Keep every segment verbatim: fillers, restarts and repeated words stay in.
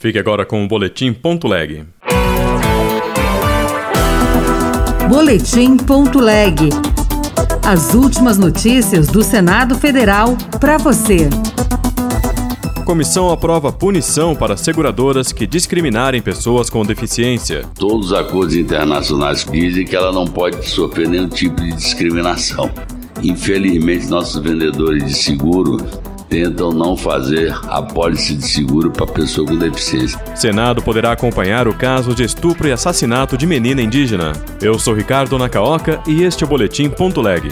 Fique agora com o Boletim Ponto Leg. Boletim Ponto Leg. As últimas notícias do Senado Federal para você. Comissão aprova punição para seguradoras que discriminarem pessoas com deficiência. Todos os acordos internacionais dizem que ela não pode sofrer nenhum tipo de discriminação. Infelizmente, nossos vendedores de seguro tentam não fazer a pólice de seguro para pessoa com deficiência. Senado poderá acompanhar o caso de estupro e assassinato de menina indígena. Eu sou Ricardo Nakaoka e este é o Boletim Ponto Leg.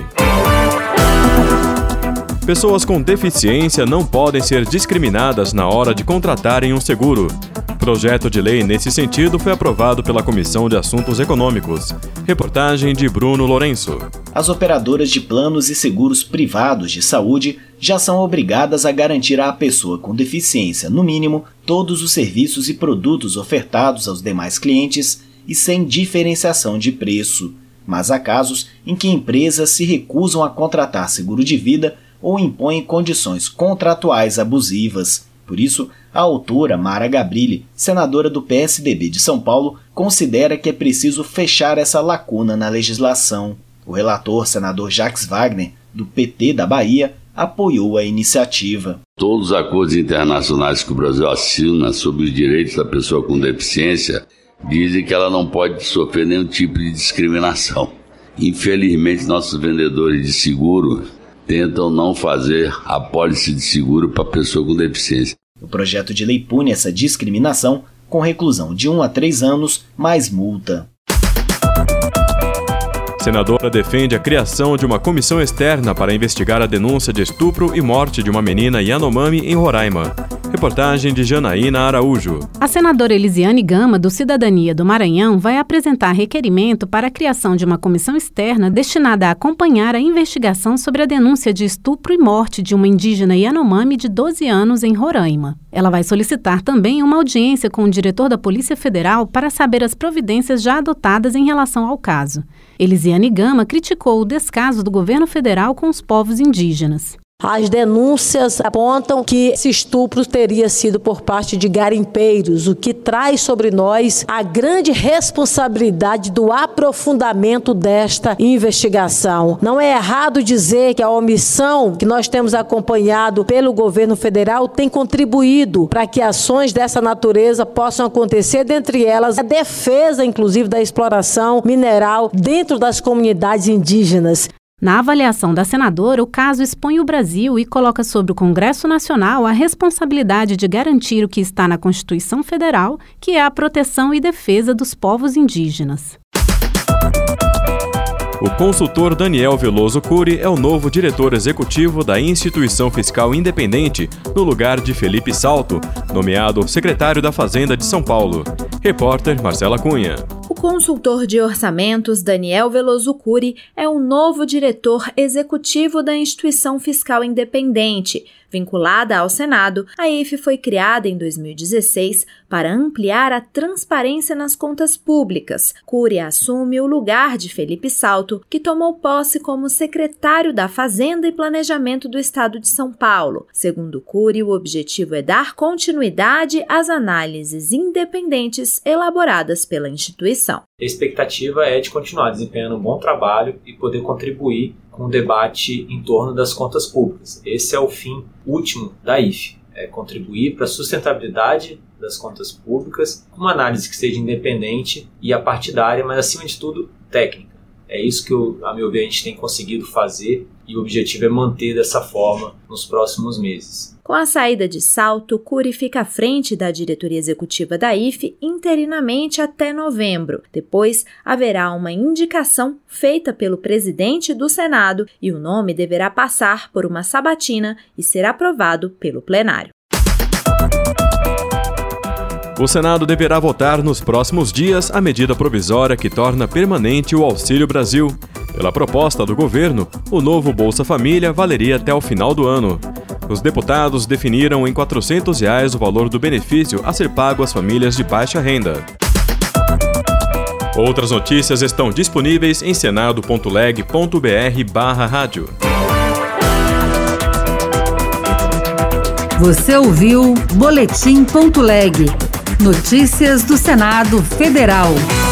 Pessoas com deficiência não podem ser discriminadas na hora de contratarem um seguro. Projeto de lei nesse sentido foi aprovado pela Comissão de Assuntos Econômicos. Reportagem de Bruno Lourenço. As operadoras de planos e seguros privados de saúde já são obrigadas a garantir à pessoa com deficiência, no mínimo, todos os serviços e produtos ofertados aos demais clientes e sem diferenciação de preço. Mas há casos em que empresas se recusam a contratar seguro de vida ou impõem condições contratuais abusivas. Por isso, a autora Mara Gabrilli, senadora do P S D B de São Paulo, considera que é preciso fechar essa lacuna na legislação. O relator, senador Jacques Wagner, do P T da Bahia, apoiou a iniciativa. Todos os acordos internacionais que o Brasil assina sobre os direitos da pessoa com deficiência dizem que ela não pode sofrer nenhum tipo de discriminação. Infelizmente, nossos vendedores de seguro tentam não fazer a pólice de seguro para pessoa com deficiência. O projeto de lei pune essa discriminação com reclusão de um a três anos mais multa. Senadora defende a criação de uma comissão externa para investigar a denúncia de estupro e morte de uma menina Yanomami em Roraima. Reportagem de Janaína Araújo. A senadora Elisiane Gama, do Cidadania do Maranhão, vai apresentar requerimento para a criação de uma comissão externa destinada a acompanhar a investigação sobre a denúncia de estupro e morte de uma indígena Yanomami de doze anos em Roraima. Ela vai solicitar também uma audiência com o diretor da Polícia Federal para saber as providências já adotadas em relação ao caso. Elisiane Gama criticou o descaso do governo federal com os povos indígenas. As denúncias apontam que esse estupro teria sido por parte de garimpeiros, o que traz sobre nós a grande responsabilidade do aprofundamento desta investigação. Não é errado dizer que a omissão que nós temos acompanhado pelo governo federal tem contribuído para que ações dessa natureza possam acontecer, dentre elas a defesa, inclusive, da exploração mineral dentro das comunidades indígenas. Na avaliação da senadora, o caso expõe o Brasil e coloca sobre o Congresso Nacional a responsabilidade de garantir o que está na Constituição Federal, que é a proteção e defesa dos povos indígenas. O consultor Daniel Veloso Cury é o novo diretor executivo da Instituição Fiscal Independente, no lugar de Felipe Salto, nomeado secretário da Fazenda de São Paulo. Repórter Marcela Cunha. O consultor de orçamentos Daniel Veloso Cury é o novo diretor executivo da Instituição Fiscal Independente. Vinculada ao Senado, a I F foi criada em dois mil e dezesseis para ampliar a transparência nas contas públicas. Cury assume o lugar de Felipe Salto, que tomou posse como secretário da Fazenda e Planejamento do Estado de São Paulo. Segundo Cury, o objetivo é dar continuidade às análises independentes elaboradas pela instituição. A expectativa é de continuar desempenhando um bom trabalho e poder contribuir com o debate em torno das contas públicas. Esse é o fim último da I F, é contribuir para a sustentabilidade das contas públicas, com uma análise que seja independente e apartidária, mas acima de tudo técnica. É isso que, eu, a meu ver, a gente tem conseguido fazer e o objetivo é manter dessa forma nos próximos meses. Com a saída de Salto, Cury fica à frente da diretoria executiva da I F interinamente até novembro. Depois, haverá uma indicação feita pelo presidente do Senado e o nome deverá passar por uma sabatina e ser aprovado pelo plenário. O Senado deverá votar nos próximos dias a medida provisória que torna permanente o Auxílio Brasil. Pela proposta do governo, o novo Bolsa Família valeria até o final do ano. Os deputados definiram em quatrocentos reais o valor do benefício a ser pago às famílias de baixa renda. Outras notícias estão disponíveis em senado ponto leg ponto br barra rádio. Você ouviu Boletim Ponto Leg. Notícias do Senado Federal.